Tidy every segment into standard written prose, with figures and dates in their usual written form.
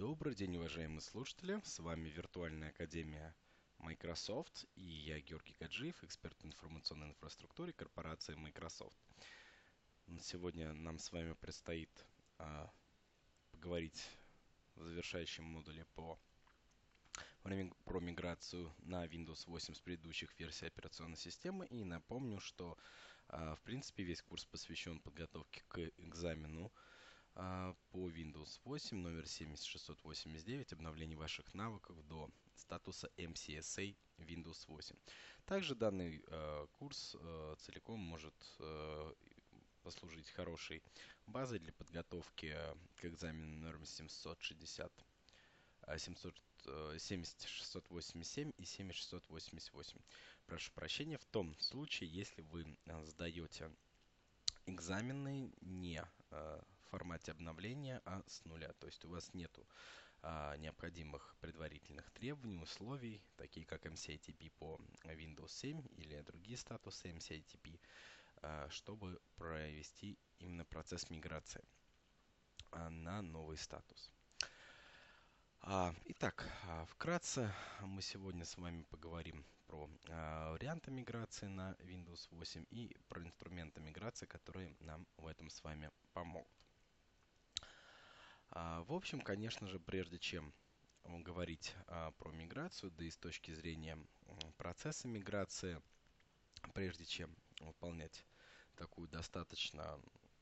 Добрый день, уважаемые слушатели. С вами Виртуальная Академия Microsoft и я, Георгий Гаджиев, эксперт в информационной инфраструктуре корпорации Microsoft. Сегодня нам с вами предстоит поговорить в завершающем модуле про миграцию на Windows 8 с предыдущих версий операционной системы. И напомню, что в принципе весь курс посвящен подготовке к экзамену по Windows 8 номер 70689, обновление ваших навыков до статуса MCSA Windows 8. Также данный курс целиком может послужить хорошей базой для подготовки к экзамену номер 7687 и 7688. Прошу прощения, в том случае, если вы сдаете экзамены не в формате обновления, а с нуля. То есть у вас нету необходимых предварительных требований, условий, такие как MCITP по Windows 7 или другие статусы MCITP, чтобы провести именно процесс миграции на новый статус. Итак, вкратце мы сегодня с вами поговорим про варианты миграции на Windows 8 и про инструменты миграции, которые нам в этом с вами помогут. В общем, конечно же, прежде чем говорить про миграцию, да и с точки зрения процесса миграции, прежде чем выполнять такую достаточно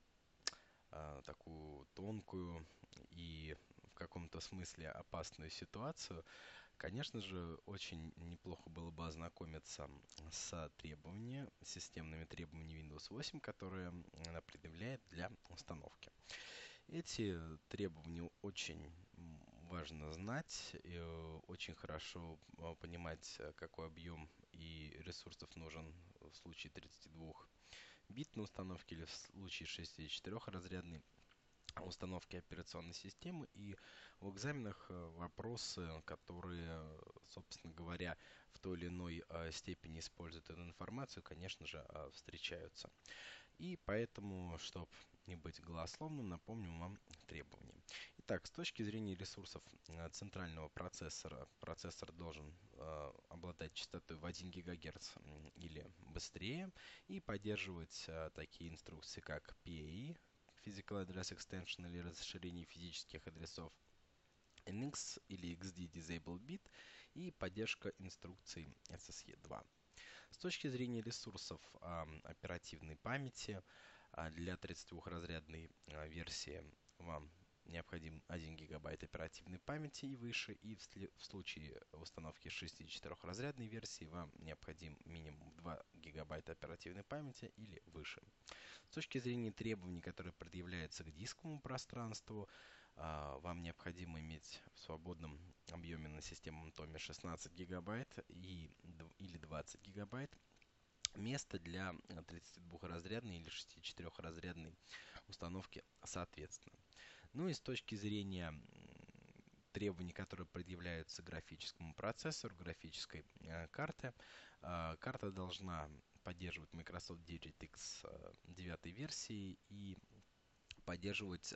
такую тонкую и в каком-то смысле опасную ситуацию, конечно же, очень неплохо было бы ознакомиться с системными требованиями Windows 8, которые она предъявляет для установки. Эти требования очень важно знать, и очень хорошо понимать, какой объем и ресурсов нужен в случае 32-битной установки или в случае 64-разрядной установки операционной системы. И в экзаменах вопросы, которые, собственно говоря, в той или иной степени используют эту информацию, конечно же, встречаются. И поэтому, чтобы не быть голословным, напомню вам требования. Итак, с точки зрения ресурсов центрального процессора, процессор должен обладать частотой в 1 ГГц или быстрее и поддерживать такие инструкции, как PAE, Physical Address Extension или расширение физических адресов, NX или XD Disable Bit и поддержка инструкций SSE2. С точки зрения ресурсов оперативной памяти, для 32-разрядной версии вам необходим 1 гигабайт оперативной памяти и выше, и в случае установки 64-разрядной версии вам необходим минимум 2 гигабайта оперативной памяти или выше. С точки зрения требований, которые предъявляются к дисковому пространству, вам необходимо иметь в свободном объеме на системном томе 16 гигабайт или 20 гигабайт. Место для 32-разрядной или 64-разрядной установки соответственно. Ну и с точки зрения требований, которые предъявляются графическому процессору, графической карты, карта должна поддерживать Microsoft DirectX 9 версии и поддерживать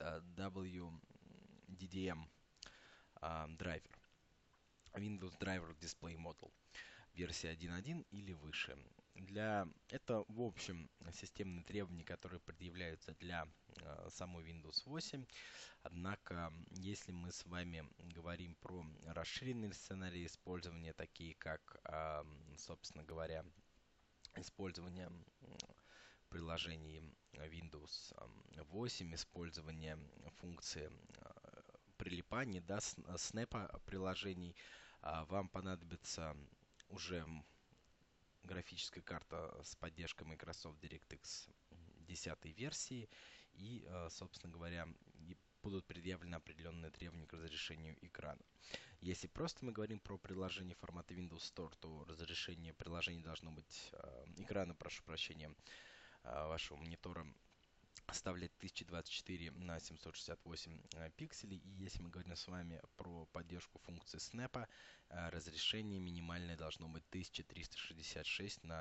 WDDM драйвер, Windows Driver Display Model версия 1.1 или выше. Это, в общем, системные требования, которые предъявляются для самой Windows 8. Однако, если мы с вами говорим про расширенные сценарии использования, такие как, собственно говоря, использование приложений Windows 8, использование функции прилипания, снэпа приложений, вам понадобится уже графическая карта с поддержкой Microsoft DirectX 10 версии и, собственно говоря, будут предъявлены определенные требования к разрешению экрана. Если просто мы говорим про приложение формата Windows Store, то разрешение приложения должно быть экрана, прошу прощения, вашего монитора составляет 1024 на 768 пикселей. И если мы говорим с вами про поддержку функции снэпа, разрешение минимальное должно быть 1366 на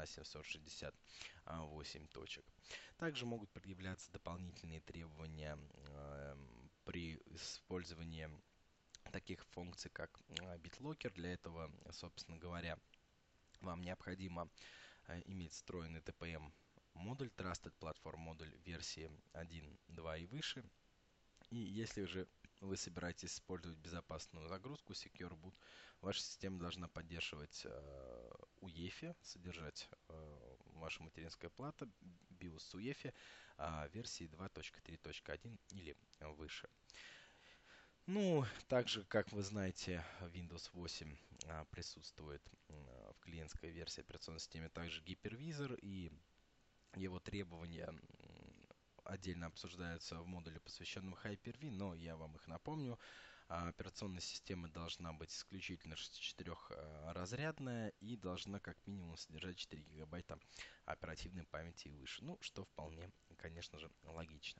768 точек. Также могут предъявляться дополнительные требования при использовании таких функций, как BitLocker. Для этого, собственно говоря, вам необходимо иметь встроенный TPM модуль, Trusted Platform модуль версии 1, 2 и выше. И если же вы собираетесь использовать безопасную загрузку Secure Boot, ваша система должна поддерживать UEFI, содержать ваша материнская плата BIOS с UEFI версии 2.3.1 или выше. Ну, также, как вы знаете, Windows 8 присутствует в клиентской версии операционной системы, также гипервизор, и его требования отдельно обсуждаются в модуле, посвященном Hyper-V, но я вам их напомню. Операционная система должна быть исключительно 64-разрядная и должна как минимум содержать 4 гигабайта оперативной памяти и выше. Ну, что вполне, конечно же, логично.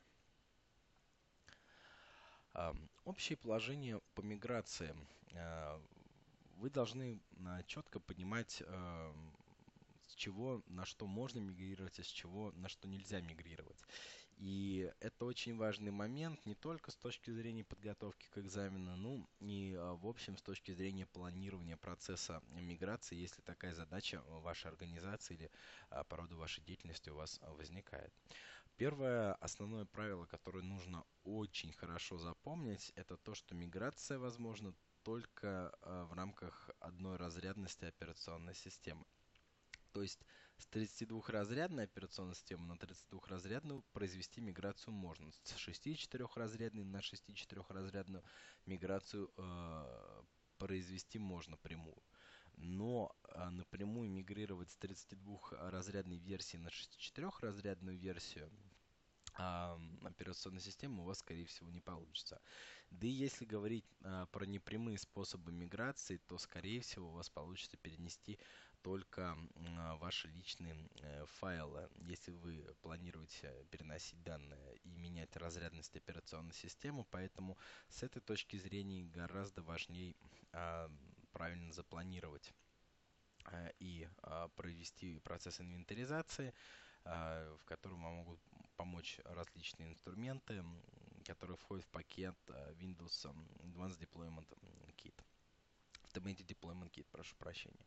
Общее положение по миграции. Вы должны четко понимать, с чего на что можно мигрировать, а с чего на что нельзя мигрировать. И это очень важный момент не только с точки зрения подготовки к экзамену, ну и в общем с точки зрения планирования процесса миграции, если такая задача в вашей организации или по роду вашей деятельности у вас возникает. Первое основное правило, которое нужно очень хорошо запомнить, это то, что миграция возможна только в рамках одной разрядности операционной системы. То есть с 32-разрядной операционной системы на 32-разрядную произвести миграцию можно. С 64-разрядной на 64-разрядную миграцию произвести можно прямую. Но напрямую мигрировать с 32-разрядной версии на 64-разрядную версию операционной системы у вас, скорее всего, не получится. Да и если говорить про непрямые способы миграции, то, скорее всего, у вас получится перенести только ваши личные файлы. Если вы планируете переносить данные и менять разрядность операционной системы, поэтому с этой точки зрения гораздо важнее правильно запланировать и провести процесс инвентаризации, в котором вам могут помочь различные инструменты, которые входят в пакет Windows Advanced Deployment Kit. Automated Deployment Kit, прошу прощения.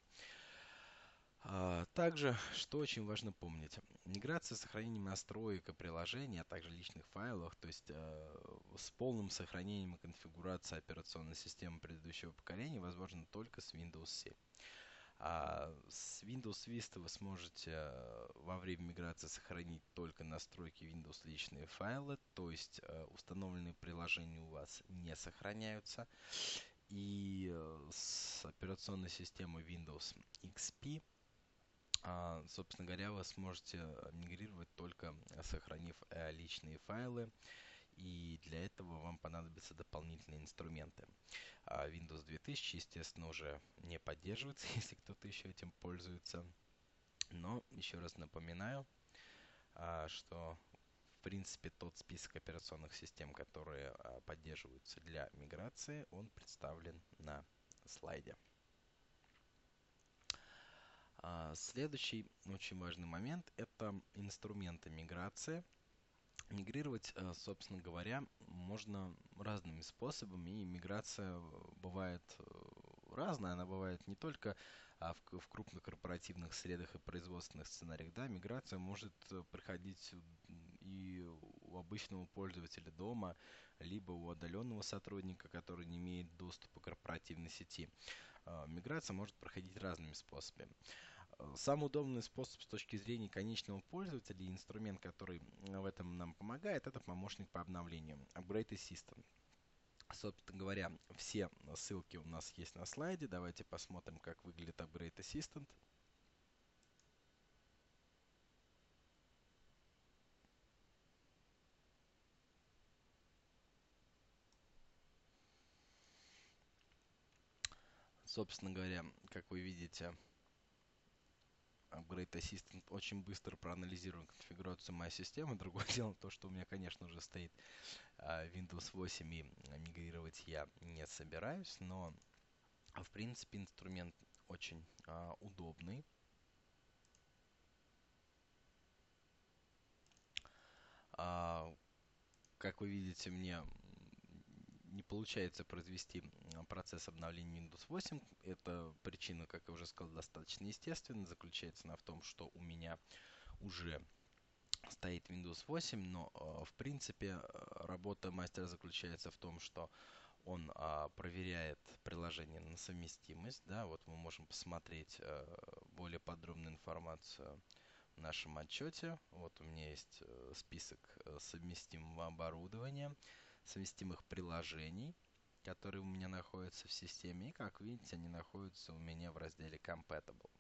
Также, что очень важно помнить, миграция с сохранением настроек и приложений, а также личных файлов, то есть с полным сохранением и конфигурацией операционной системы предыдущего поколения, возможно только с Windows 7. С Windows Vista вы сможете во время миграции сохранить только настройки Windows личные файлы, то есть установленные приложения у вас не сохраняются. И с операционной системой Windows XP, собственно говоря, вы сможете мигрировать только сохранив личные файлы. И для этого вам понадобятся дополнительные инструменты. Windows 2000, естественно, уже не поддерживается, если кто-то еще этим пользуется. Но еще раз напоминаю, что в принципе тот список операционных систем, которые поддерживаются для миграции, он представлен на слайде. Следующий очень важный момент – это инструменты миграции. Мигрировать, собственно говоря, можно разными способами, и миграция бывает разная. Она бывает не только в крупных корпоративных средах и производственных сценариях. Да, миграция может проходить и у обычного пользователя дома, либо у отдаленного сотрудника, который не имеет доступа к корпоративной сети. Миграция может проходить разными способами. Самый удобный способ с точки зрения конечного пользователя и инструмент, который в этом нам помогает, это помощник по обновлению Upgrade Assistant. Собственно говоря, все ссылки у нас есть на слайде. Давайте посмотрим, как выглядит Upgrade Assistant. Собственно говоря, как вы видите, Upgrade Assistant очень быстро проанализирует конфигурацию моей системы. Другое дело то, что у меня, конечно же, стоит Windows 8 и мигрировать я не собираюсь, но в принципе инструмент очень удобный. Как вы видите, мне не получается произвести процесс обновления Windows 8. Эта причина, как я уже сказал, достаточно естественна. Заключается она в том, что у меня уже стоит Windows 8, но в принципе работа мастера заключается в том, что он проверяет приложение на совместимость. Да, вот мы можем посмотреть более подробную информацию в нашем отчете. Вот у меня есть список совместимого оборудования, совместимых приложений, которые у меня находятся в системе. И, как видите, они находятся у меня в разделе Compatible.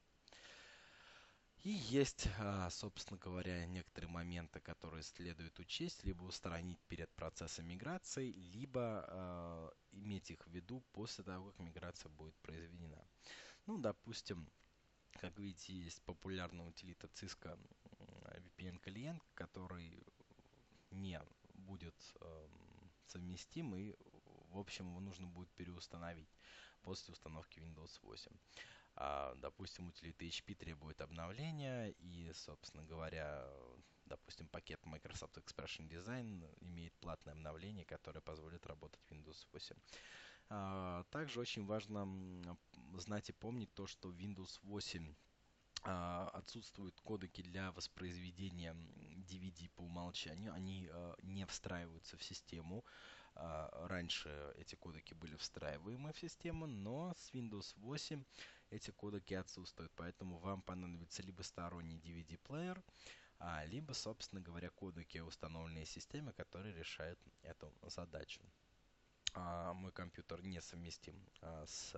И есть, собственно говоря, некоторые моменты, которые следует учесть, либо устранить перед процессом миграции, либо иметь их в виду после того, как миграция будет произведена. Ну, допустим, как видите, есть популярная утилита Cisco VPN клиент, который не будет совместим, и, в общем, его нужно будет переустановить после установки Windows 8. Допустим, утилита HP требует обновления, и, собственно говоря, допустим, пакет Microsoft Expression Design имеет платное обновление, которое позволит работать Windows 8. Также очень важно знать и помнить то, что Windows 8 отсутствуют кодеки для воспроизведения DVD по умолчанию, они не встраиваются в систему. Раньше эти кодеки были встраиваемы в систему, но с Windows 8 эти кодеки отсутствуют, поэтому вам понадобится либо сторонний DVD-плеер, либо, собственно говоря, кодеки, установленные в системе, которые решают эту задачу. Мой компьютер не совместим с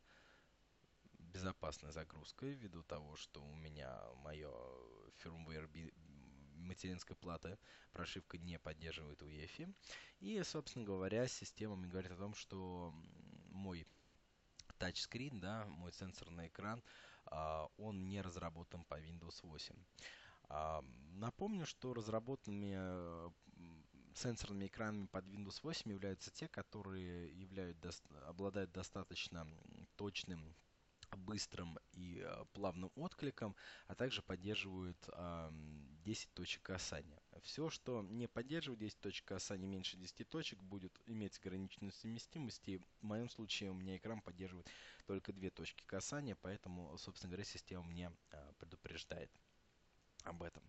безопасной загрузкой, ввиду того, что у меня мое firmware материнской платы прошивка не поддерживает UEFI. И, собственно говоря, система мне говорит о том, что мой тачскрин, да, мой сенсорный экран, он не разработан по Windows 8. Напомню, что разработанными сенсорными экранами под Windows 8 являются те, которые обладают достаточно точным, быстрым и плавным откликом, а также поддерживают 10 точек касания. Все, что не поддерживает 10 точек касания меньше 10 точек, будет иметь ограниченную совместимость. И в моем случае у меня экран поддерживает только 2 точки касания, поэтому, собственно говоря, система мне предупреждает об этом.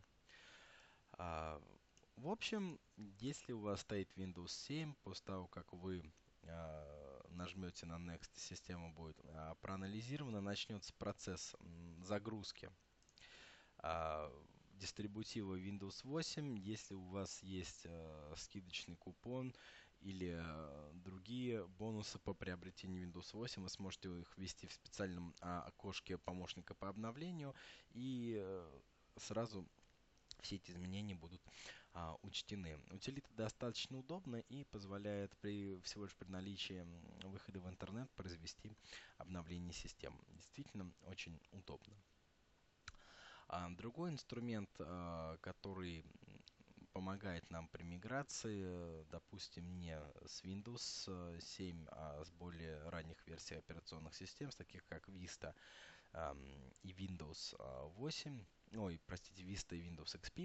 В общем, если у вас стоит Windows 7, после того, как вы нажмете на Next, система будет проанализирована, начнется процесс загрузки дистрибутива Windows 8. Если у вас есть скидочный купон или другие бонусы по приобретению Windows 8, вы сможете их ввести в специальном окошке помощника по обновлению, и сразу все эти изменения будут учтены. Утилита достаточно удобна и позволяет всего лишь при наличии выхода в интернет произвести обновление систем. Действительно очень удобно. Другой инструмент, который помогает нам при миграции, допустим, не с Windows 7, а с более ранних версий операционных систем, таких как Vista и Windows 8, Vista и Windows XP,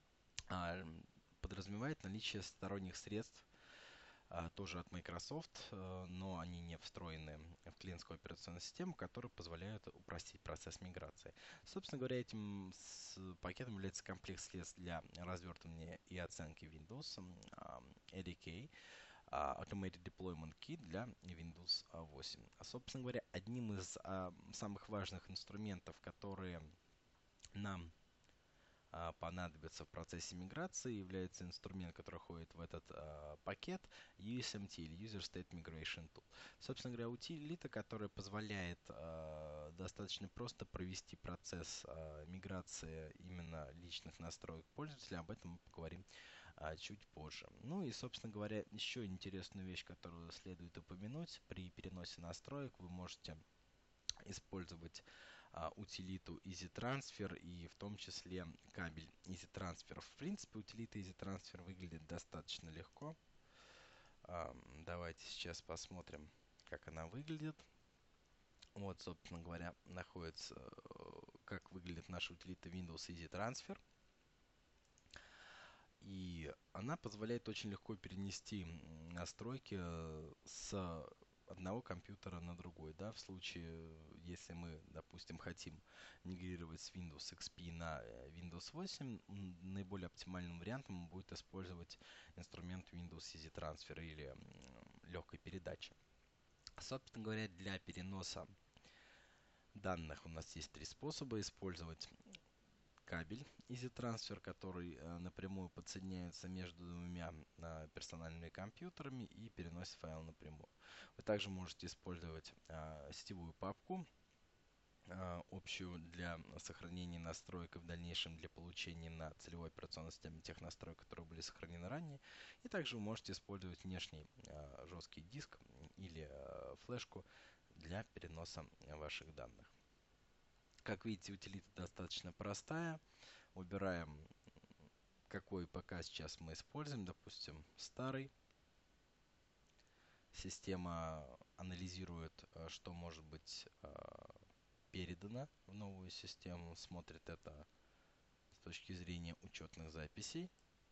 подразумевает наличие сторонних средств, тоже от Microsoft, но они не встроены в клиентскую операционную систему, которые позволяют упростить процесс миграции. Собственно говоря, этим пакетом является комплект средств для развертывания и оценки Windows, ADK, Automated Deployment Kit для Windows 8. Собственно говоря, одним из самых важных инструментов, которые нам понадобится в процессе миграции, является инструмент, который входит в этот пакет, USMT или User State Migration Tool. Собственно говоря, утилита, которая позволяет достаточно просто провести процесс миграции именно личных настроек пользователя. Об этом мы поговорим чуть позже. Ну и, собственно говоря, еще интересную вещь, которую следует упомянуть: при переносе настроек вы можете использовать утилиту EasyTransfer и в том числе кабель EasyTransfer. В принципе, утилита EasyTransfer выглядит достаточно легко. Давайте сейчас посмотрим, как она выглядит. Вот, собственно говоря, находится, как выглядит наша утилита Windows EasyTransfer. И она позволяет очень легко перенести настройки с одного компьютера на другой, да, в случае, если мы, допустим, хотим мигрировать с Windows XP на Windows 8, наиболее оптимальным вариантом будет использовать инструмент Windows Easy Transfer или легкой передачи. Собственно говоря, для переноса данных у нас есть три способа: использовать кабель Easy Transfer, который напрямую подсоединяется между двумя персональными компьютерами и переносит файл напрямую. Вы также можете использовать сетевую папку, общую для сохранения настроек и в дальнейшем для получения на целевой операционной системе тех настроек, которые были сохранены ранее. И также вы можете использовать внешний жесткий диск или флешку для переноса ваших данных. Как видите, утилита достаточно простая. Выбираем, какой ПК сейчас мы используем. Допустим, старый. Система анализирует, что может быть передано в новую систему. Смотрит это с точки зрения учетных записей.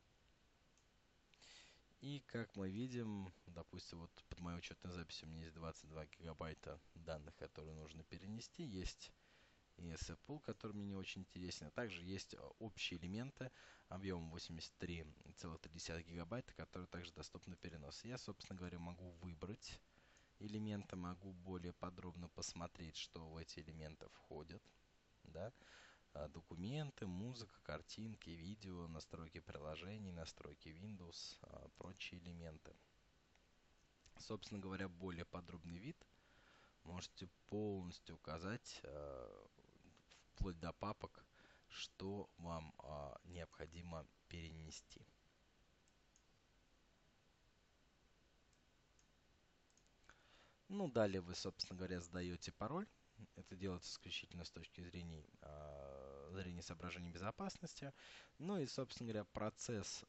И как мы видим, допустим, вот под моей учетной записью у меня есть 22 гигабайта данных, которые нужно перенести. Есть ESF Pool, который мне не очень интересен. А также есть общие элементы объемом 83,3 гигабайта, которые также доступны перенос. Я, собственно говоря, могу выбрать элементы, могу более подробно посмотреть, что в эти элементы входят. Да? Документы, музыка, картинки, видео, настройки приложений, настройки Windows, прочие элементы. Собственно говоря, более подробный вид можете полностью указать, вплоть до папок, что вам необходимо перенести. Ну, далее вы, собственно говоря, задаете пароль. Это делается исключительно с точки зрения соображений безопасности. Ну и, собственно говоря, процесс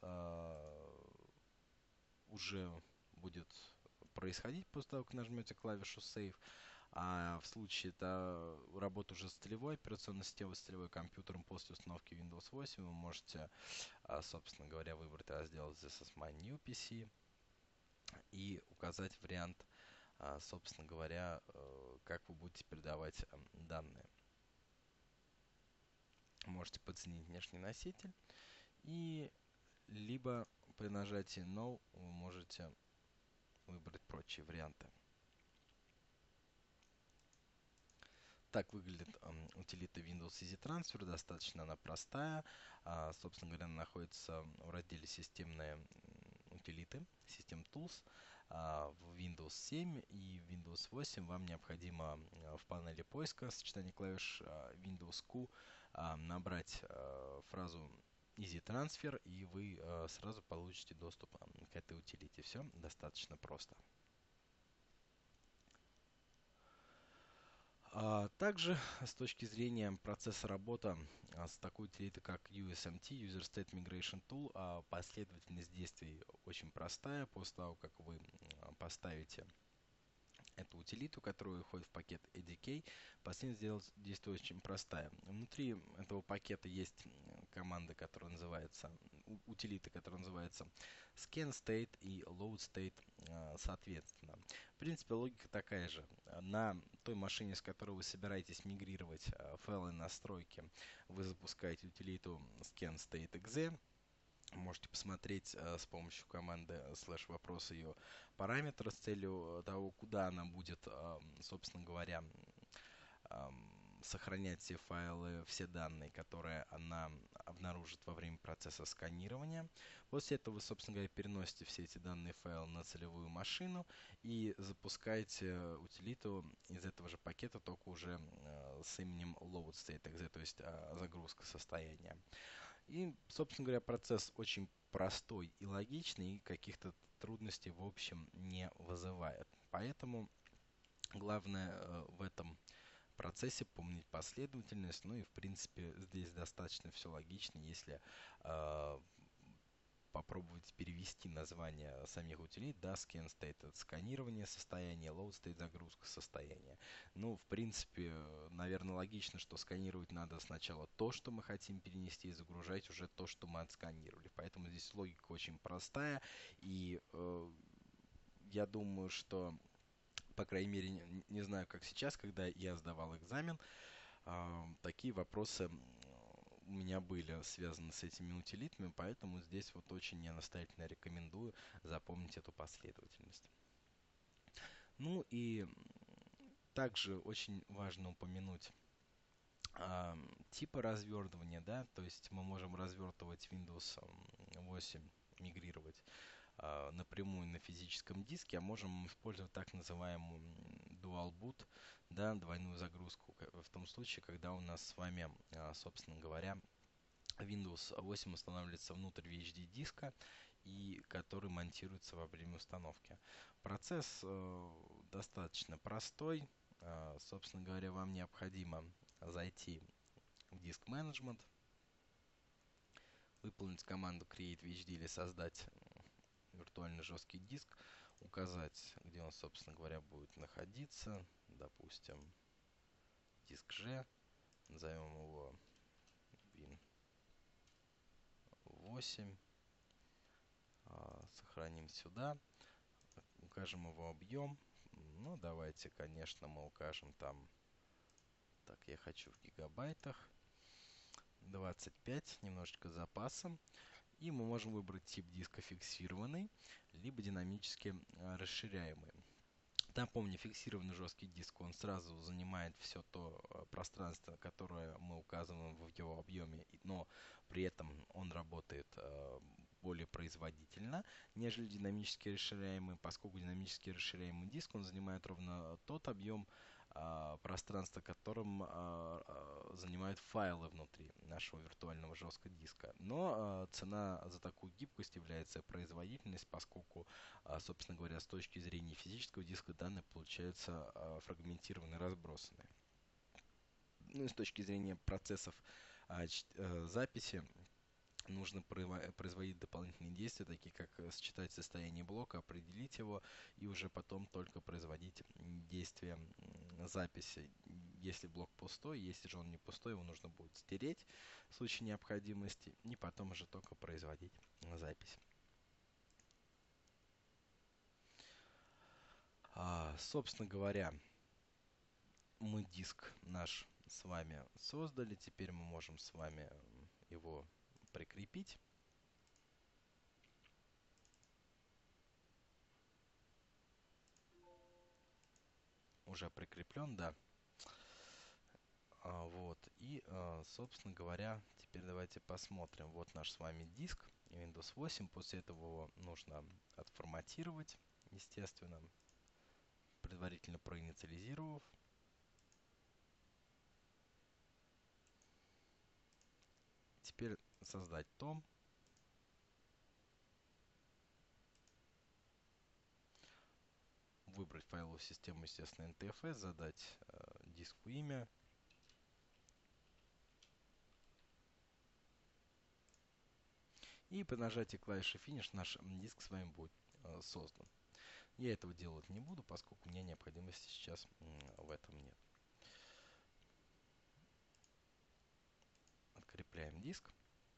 уже будет происходить после того, как нажмете клавишу Save. А в случае работы уже с целевой операционной системой, с целевой компьютером после установки Windows 8, вы можете, собственно говоря, выбрать раздел This is my new PC и указать вариант, собственно говоря, как вы будете передавать данные. Можете подсоединить внешний носитель, и либо при нажатии No вы можете выбрать прочие варианты. Так выглядит утилита Windows Easy Transfer. Достаточно она простая. Собственно говоря, она находится в разделе «Системные утилиты», «System Tools». В Windows 7 и Windows 8 вам необходимо в панели поиска сочетания клавиш Windows Q набрать фразу Easy Transfer, и вы сразу получите доступ к этой утилите. Все достаточно просто. Также с точки зрения процесса работы с такой утилитой, как USMT, User State Migration Tool, последовательность действий очень простая. После того, как вы поставите эту утилиту, которая входит в пакет ADK, последовательность действий очень простая. Внутри этого пакета есть команда, которая называется, утилита, которая называется Scan State и Load State соответственно. В принципе, логика такая же. На той машине, с которой вы собираетесь мигрировать файлы и настройки, вы запускаете утилиту Scan State Exe. Можете посмотреть с помощью команды /вопрос ее параметры с целью того, куда она будет, собственно говоря, сохранять все файлы, все данные, которые она обнаружит во время процесса сканирования. После этого вы, собственно говоря, переносите все эти данные файлы на целевую машину и запускаете утилиту из этого же пакета, только уже с именем load state exe, то есть загрузка состояния. И, собственно говоря, процесс очень простой и логичный, и каких-то трудностей, в общем, не вызывает. Поэтому главное в этом процессе помнить последовательность. Ну и, в принципе, здесь достаточно все логично, если попробовать перевести название самих утилит, да, scan state это сканирование состояния, load state загрузка состояния. Ну, в принципе, наверное, логично, что сканировать надо сначала то, что мы хотим перенести, и загружать уже то, что мы отсканировали. Поэтому здесь логика очень простая, и я думаю, что, по крайней мере, не знаю, как сейчас, когда я сдавал экзамен, такие вопросы у меня были связаны с этими утилитами, поэтому здесь вот очень я настоятельно рекомендую запомнить эту последовательность. Ну и также очень важно упомянуть типы развертывания, да, то есть мы можем развертывать Windows 8, мигрировать напрямую на физическом диске, а можем использовать так называемую Dual Boot, да, двойную загрузку, в том случае, когда у нас с вами, собственно говоря, Windows 8 устанавливается внутрь VHD диска и который монтируется во время установки. Процесс достаточно простой. Собственно говоря, вам необходимо зайти в Disk Management, выполнить команду Create VHD или создать виртуальный жесткий диск, указать, где он, собственно говоря, будет находиться. Допустим, диск G, назовем его Win8, сохраним сюда, укажем его объем. Ну, давайте, конечно, мы укажем там, так, я хочу в гигабайтах, 25, немножечко с запасом. И мы можем выбрать тип диска фиксированный, либо динамически расширяемый. Напомню, фиксированный жесткий диск, он сразу занимает все то пространство, которое мы указываем в его объеме, но при этом он работает более производительно, нежели динамически расширяемый, поскольку динамически расширяемый диск, он занимает ровно тот объем пространства, которым занимают файлы внутри нашего виртуального жесткого диска. Но цена за такую гибкость является производительность, поскольку, собственно говоря, с точки зрения физического диска данные получаются фрагментированные, разбросанные. Ну и с точки зрения процессов записи, нужно производить дополнительные действия, такие как считать состояние блока, определить его и уже потом только производить действия записи. Если блок пустой, если же он не пустой, его нужно будет стереть в случае необходимости и потом уже только производить запись. Собственно говоря, мы диск наш с вами создали, теперь мы можем с вами его прикрепить. Уже прикреплен, да. Вот. И, собственно говоря, теперь давайте посмотрим. Вот наш с вами диск Windows 8. После этого его нужно отформатировать, естественно, предварительно проинициализировав. Теперь создать том. Выбрать файловую систему, естественно, NTFS, задать диску имя. И при нажатии клавиши Finish наш диск с вами будет создан. Я этого делать не буду, поскольку у меня необходимости сейчас в этом нет. Открепляем диск.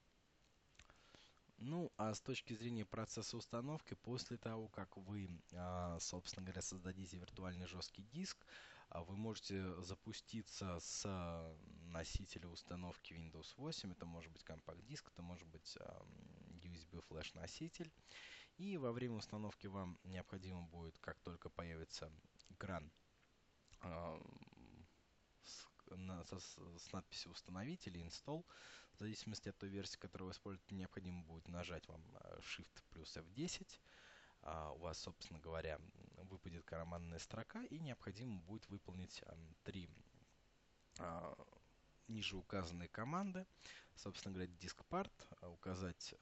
Ну, а с точки зрения процесса установки, после того, как вы, собственно говоря, создадите виртуальный жесткий диск, вы можете запуститься с носителя установки Windows 8. Это может быть компакт-диск, это может быть USB флеш-носитель. И во время установки вам необходимо будет, как только появится экран с надписью «Установить» или «Install», в зависимости от той версии, которую вы используете, необходимо будет нажать вам Shift плюс F10. У вас, собственно говоря, выпадет командная строка, и необходимо будет выполнить 3 ниже указанные команды. Собственно говоря, diskpart, указать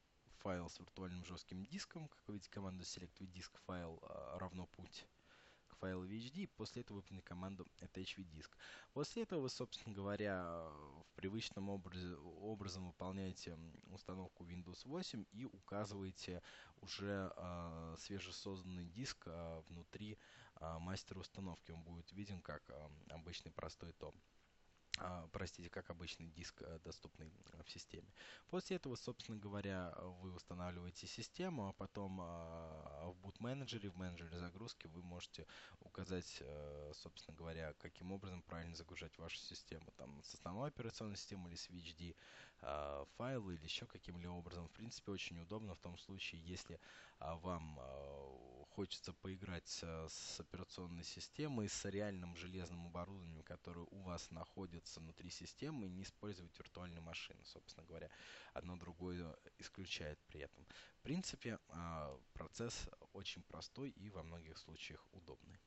файл с виртуальным жестким диском. Как вы видите, команда select with disk файл равно путь к файла в HD, и после этого выполнить команду attach disk. После этого вы, собственно говоря, в привычном образом выполняете установку Windows 8 и указываете уже свежесозданный диск внутри мастера установки. Он будет виден как обычный простой том. Простите, как обычный диск, доступный в системе. После этого, собственно говоря, вы устанавливаете систему, а потом в boot-менеджере, в менеджере загрузки вы можете указать, собственно говоря, каким образом правильно загружать вашу систему. Там с основной операционной системы или с VHD файлы или еще каким-либо образом. В принципе, очень удобно в том случае, если вам хочется поиграть с операционной системой, с реальным железным оборудованием, которое у вас находится внутри системы, и не использовать виртуальную машину. Собственно говоря, одно другое исключает при этом. В принципе, процесс очень простой и во многих случаях удобный.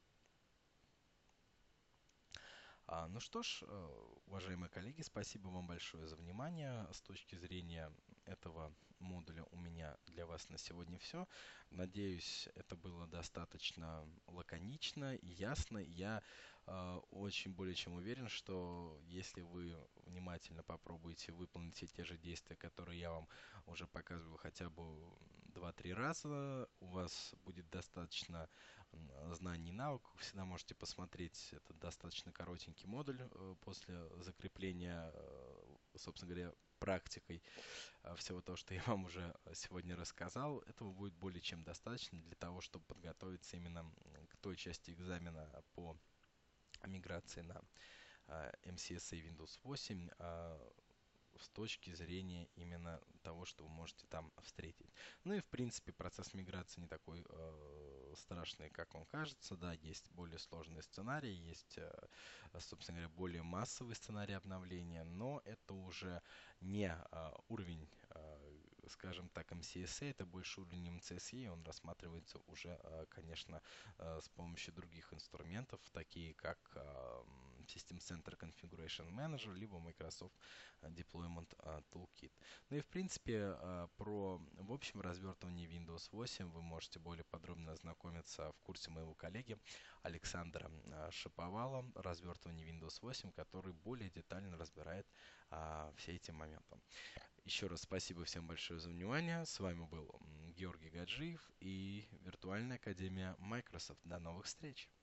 Ну что ж, уважаемые коллеги, спасибо вам большое за внимание. С точки зрения этого модуля у меня для вас на сегодня все. Надеюсь, это было достаточно лаконично и ясно. Я очень более чем уверен, что если вы внимательно попробуете выполнить все те же действия, которые я вам уже показывал хотя бы 2-3 раза, у вас будет достаточно знаний и навыков. Вы всегда можете посмотреть этот достаточно коротенький модуль после закрепления, собственно говоря, практикой всего того, что я вам уже сегодня рассказал. Этого будет более чем достаточно для того, чтобы подготовиться именно к той части экзамена по миграции на MCSA Windows 8 с точки зрения именно того, что вы можете там встретить. Ну и в принципе процесс миграции не такой страшный, как он кажется. Да, есть более сложные сценарии, есть, собственно говоря, более массовый сценарий обновления, но это уже не уровень, скажем так, MCSA, это больше уровень MCSE, он рассматривается уже, конечно, с помощью других инструментов, такие как System Center Configuration Manager, либо Microsoft Deployment Toolkit. Ну и в принципе в общем развертывании Windows 8 вы можете более подробно ознакомиться в курсе моего коллеги Александра Шаповала «Развертывание Windows 8», который более детально разбирает все эти моменты. Еще раз спасибо всем большое за внимание. С вами был Георгий Гаджиев и Виртуальная Академия Microsoft. До новых встреч!